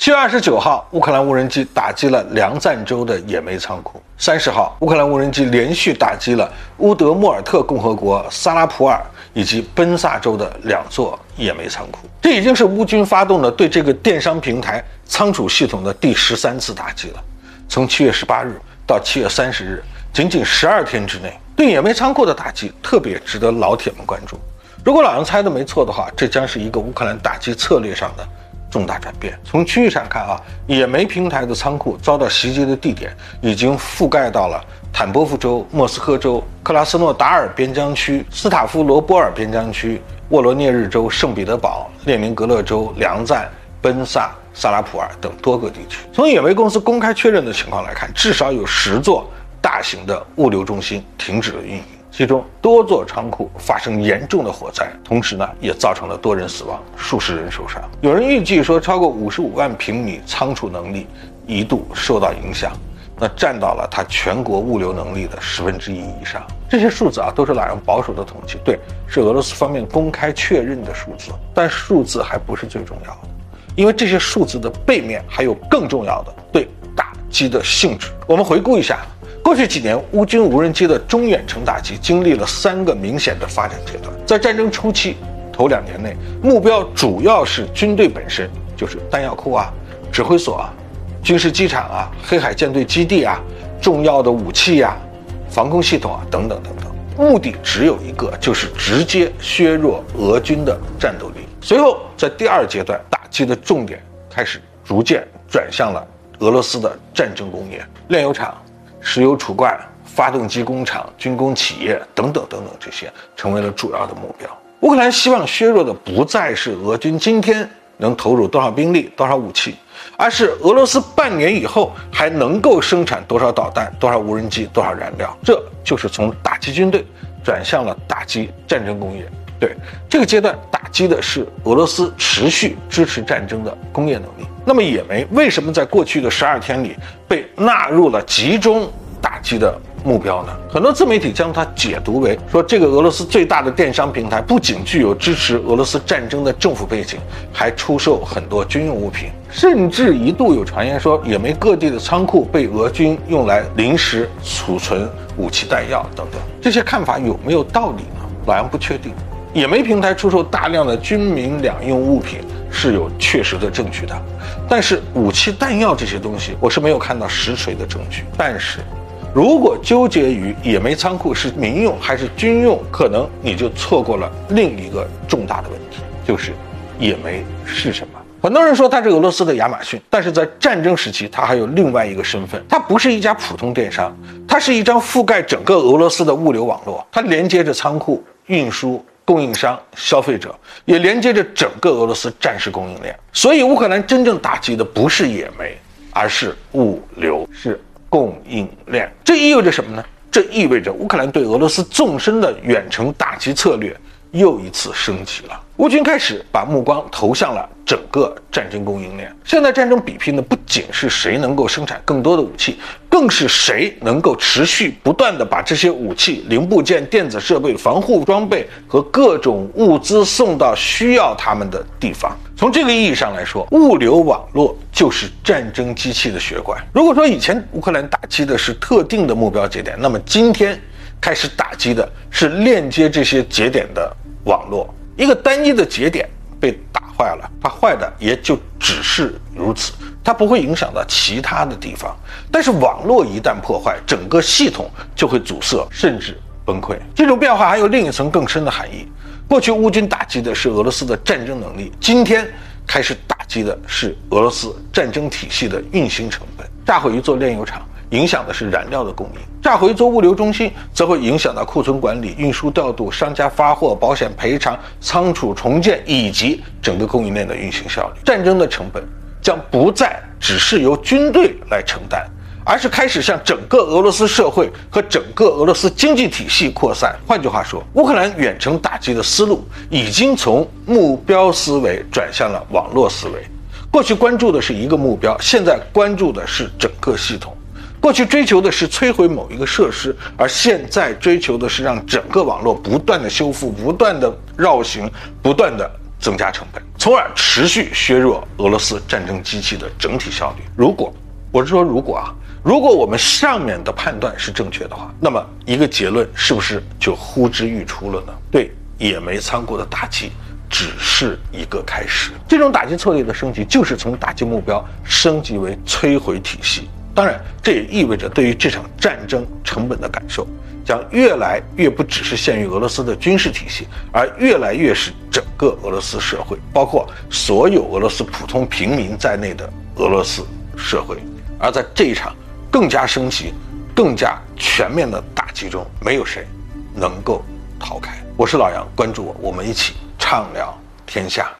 7月29号，乌克兰无人机打击了梁赞州的野煤仓库。30号，乌克兰无人机连续打击了乌德莫尔特共和国萨拉普尔以及奔萨州的2座野煤仓库。这已经是乌军发动的对这个电商平台仓储系统的第13次打击了。从7月18日到7月30日，仅仅12天之内，对野煤仓库的打击特别值得老铁们关注。如果老杨猜的没错的话，这将是一个乌克兰打击策略上的重大转变。从区域上看野煤平台的仓库遭到袭击的地点已经覆盖到了坦波夫州、莫斯科州、克拉斯诺达尔边疆区、斯塔夫罗波尔边疆区、沃罗涅日州、圣彼得堡、列宁格勒州、梁赞、奔萨、萨拉普尔等多个地区。从野煤公司公开确认的情况来看，至少有10座大型的物流中心停止了运营，其中多座仓库发生严重的火灾，同时呢，也造成了多人死亡，数十人受伤。有人预计说，超过55万平米仓储能力一度受到影响，那占到了它全国物流能力的1/10以上。这些数字都是老杨保守的统计，对，是俄罗斯方面公开确认的数字，但数字还不是最重要的，因为这些数字的背面还有更重要的对打击的性质。我们回顾一下。过去几年，乌军无人机的中远程打击经历了3个明显的发展阶段。在战争初期，头2年内，目标主要是军队本身，就是弹药库指挥所军事机场黑海舰队基地重要的武器防空系统等等等等。目的只有一个，就是直接削弱俄军的战斗力。随后，在第2阶段，打击的重点开始逐渐转向了俄罗斯的战争工业、炼油厂、石油储罐、发动机工厂、军工企业等等等等，这些成为了主要的目标。乌克兰希望削弱的不再是俄军今天能投入多少兵力、多少武器，而是俄罗斯半年以后还能够生产多少导弹、多少无人机、多少燃料。这就是从打击军队转向了打击战争工业。对，这个阶段打击的是俄罗斯持续支持战争的工业能力。那么野煤为什么在过去的12天里被纳入了集中打击的目标呢？很多自媒体将它解读为说，这个俄罗斯最大的电商平台不仅具有支持俄罗斯战争的政府背景，还出售很多军用物品，甚至一度有传言说，野煤各地的仓库被俄军用来临时储存武器弹药等等。这些看法有没有道理呢？老杨不确定。野煤平台出售大量的军民两用物品是有确实的证据的，但是武器弹药这些东西我是没有看到实锤的证据。但是如果纠结于野煤仓库是民用还是军用，可能你就错过了另一个重大的问题，就是野煤是什么。很多人说它是俄罗斯的亚马逊，但是在战争时期它还有另外一个身份，它不是一家普通电商，它是一张覆盖整个俄罗斯的物流网络，它连接着仓库、运输、供应商、消费者，也连接着整个俄罗斯战时供应链。所以乌克兰真正打击的不是野煤，而是物流，是供应链。这意味着什么呢？这意味着乌克兰对俄罗斯纵深的远程打击策略又一次升级了。乌军开始把目光投向了整个战争供应链。现在战争比拼的不仅是谁能够生产更多的武器，更是谁能够持续不断地把这些武器、零部件、电子设备、防护装备和各种物资送到需要他们的地方。从这个意义上来说，物流网络就是战争机器的血管。如果说以前乌克兰打击的是特定的目标节点，那么今天开始打击的是链接这些节点的网络。一个单一的节点被打坏了，它坏的也就只是如此，它不会影响到其他的地方。但是网络一旦破坏，整个系统就会阻塞，甚至崩溃。这种变化还有另一层更深的含义。过去乌军打击的是俄罗斯的战争能力，今天开始打击的是俄罗斯战争体系的运行成本。炸毁一座炼油厂，影响的是燃料的供应；炸毁一座物流中心，则会影响到库存管理、运输调度、商家发货、保险赔偿、仓储重建以及整个供应链的运行效率。战争的成本将不再只是由军队来承担，而是开始向整个俄罗斯社会和整个俄罗斯经济体系扩散。换句话说，乌克兰远程打击的思路已经从目标思维转向了网络思维。过去关注的是一个目标，现在关注的是整个系统。过去追求的是摧毁某一个设施，而现在追求的是让整个网络不断的修复、不断的绕行、不断的增加成本，从而持续削弱俄罗斯战争机器的整体效率。如果我们上面的判断是正确的话，那么一个结论是不是就呼之欲出了呢？对野煤仓库的打击只是一个开始，这种打击策略的升级就是从打击目标升级为摧毁体系。当然，这也意味着对于这场战争成本的感受将越来越不只是限于俄罗斯的军事体系，而越来越是整个俄罗斯社会，包括所有俄罗斯普通平民在内的俄罗斯社会。而在这一场更加升级、更加全面的打击中，没有谁能够逃开。我是老杨，关注我，我们一起畅聊天下。